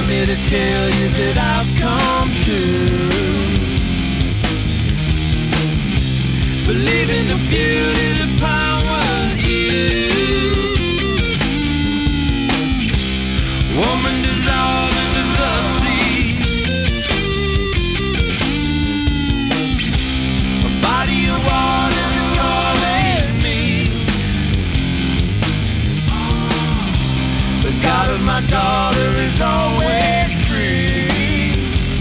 me to tell you that I've come to believe in the beauty, the power you. Woman dissolved into the sea. A body of water is calling me. The God of my daughter is always free.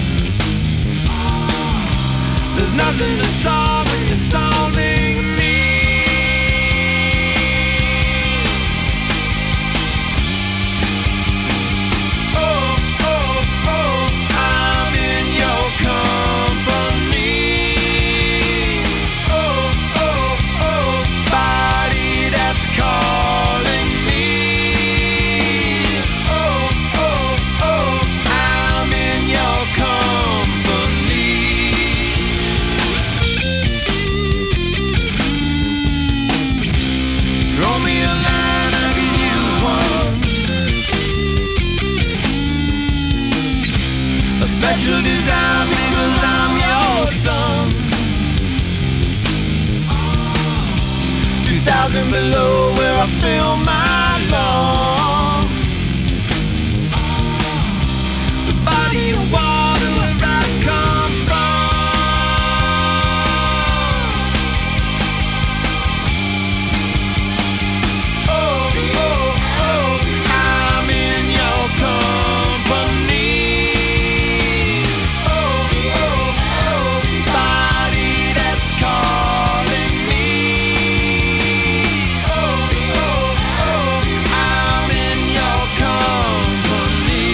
There's nothing to solve when you're solving me. Oh, oh, oh, I'm in your company. Oh, oh, oh, body that's calling me. Oh, oh, oh, I'm in your company. Throw me a line, I can use one. A special design because I'm your son. 2,000 below where I fill my lungs. The body of water where I come from. Oh, oh, oh, I'm in your company. Oh, oh, oh, body that's calling me. Oh, oh, oh, I'm in your company.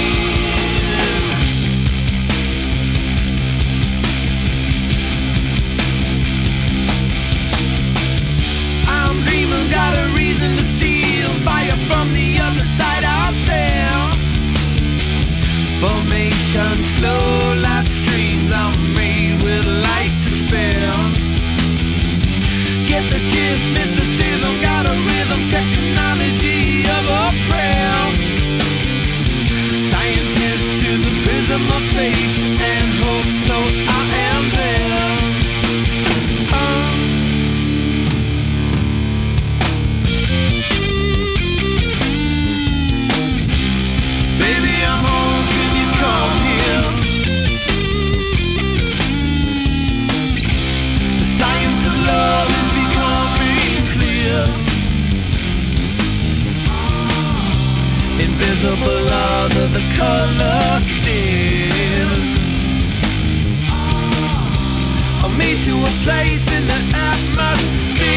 I'm dreaming, got a reason to steal fire from the other side out there. Formations flow like streams. I'm made with light to spare. Get the gist, mysticism, got a rhythm, technology of a prayer. Scientist to the prism of faith and hope, so I am there. Baby, I'm home, can you come here? The science of love is becoming clear. Invisible under the color still. I'll meet you a place in the atmosphere.